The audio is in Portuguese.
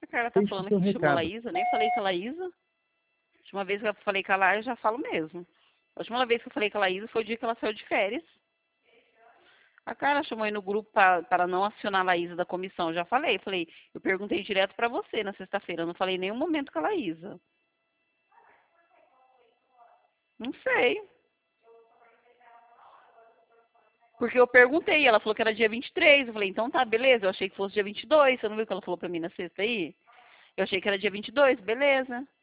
Carla tá Deixe falando seu que chamou a recado. Laísa, eu nem falei com a Laísa. A última vez que eu falei com a Laísa, eu já falo mesmo. A última vez que eu falei com a Laísa foi o dia que ela saiu de férias. A Carla chamou aí no grupo para não acionar a Laísa da comissão. Eu já falei, eu perguntei direto para você na sexta-feira. Eu não falei em nenhum momento com a Laísa. Não sei. Porque eu perguntei, ela falou que era dia 23. Eu falei, então tá, beleza. Eu achei que fosse dia 22. Você não viu o que ela falou pra mim na sexta aí? Eu achei que era dia 22, beleza.